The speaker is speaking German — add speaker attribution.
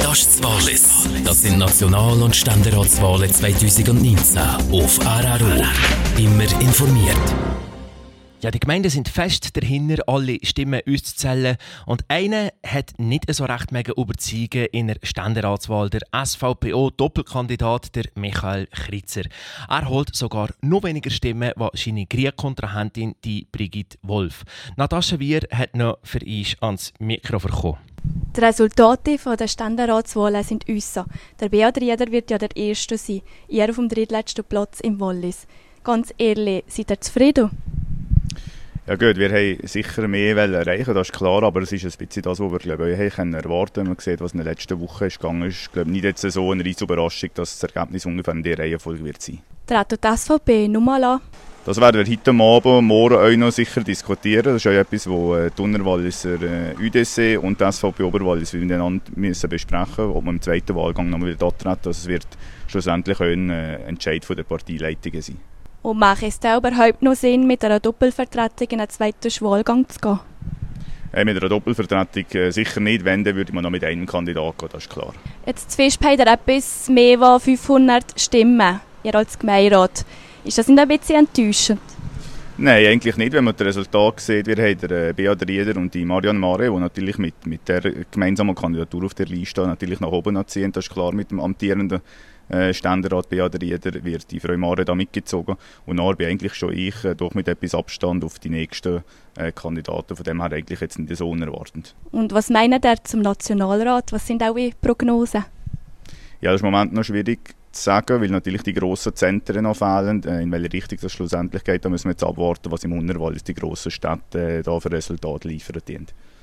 Speaker 1: Gastwahlis. Das sind National- und Ständeratswahlen 2019 auf RRO. Immer informiert.
Speaker 2: Ja, die Gemeinden sind fest dahinter, alle Stimmen auszuzählen. Und einer hat nicht so recht überzeugen in der Ständeratswahl, der SVPO-Doppelkandidat, der Michael Kritzer. Er holt sogar noch weniger Stimmen als seine Griechen-Kontrahentin, die Brigitte Wolf. Natascha Wier hat noch für uns ans Mikro bekommen.
Speaker 3: Die Resultate der Ständeratswahlen sind äußer. Der Beat Rieder wird ja der Erste sein, ihr auf dem drittletzten Platz im Wallis. Ganz ehrlich, seid ihr zufrieden?
Speaker 4: Ja gut, wir haben sicher mehr erreichen, das ist klar, aber es ist ein bisschen das, was wir erwarten können. Man sieht, was in der letzten Woche ist gegangen ist. Ich glaube nicht jetzt so eine riesige Überraschung, dass das Ergebnis ungefähr in dieser Reihenfolge wird sein.
Speaker 3: Treten die SVP nochmal an?
Speaker 4: Das werden wir heute Abend, morgen auch noch sicher diskutieren. Das ist auch etwas, das die Unterwalliser UDC und die SVP Oberwallis miteinander besprechen müssen, ob man im zweiten Wahlgang noch wieder antreten. Also es wird schlussendlich auch ein Entscheid der Parteileitungen sein.
Speaker 3: Und macht es da überhaupt noch Sinn, mit einer Doppelvertretung in einen zweiten Wahlgang zu gehen?
Speaker 4: Mit einer Doppelvertretung sicher nicht, wenn, dann würde man noch mit einem Kandidat gehen, das ist klar.
Speaker 3: Jetzt Zwischenp habt ihr etwas mehr als 500 Stimmen, ihr als Gemeinderat. Ist das nicht ein bisschen enttäuschend?
Speaker 4: Nein, eigentlich nicht. Wenn man das Resultat sieht, wir haben den Beat Rieder und die Marianne Mare, die natürlich mit der gemeinsamen Kandidatur auf der Liste natürlich nach oben ziehen. Das ist klar, mit dem amtierenden Ständerat Beat Rieder wird die Frau Mare da mitgezogen. Und dann bin eigentlich schon ich doch mit etwas Abstand auf die nächsten Kandidaten. Von dem her eigentlich jetzt nicht so unerwartend.
Speaker 3: Und was meint ihr zum Nationalrat? Was sind eure Prognosen?
Speaker 4: Ja, das ist im Moment noch schwierig zu sagen, weil natürlich die grossen Zentren noch fehlen. In welche Richtung das schlussendlich geht, da müssen wir jetzt abwarten, was im Unterwallis die grossen Städte da für Resultate liefern.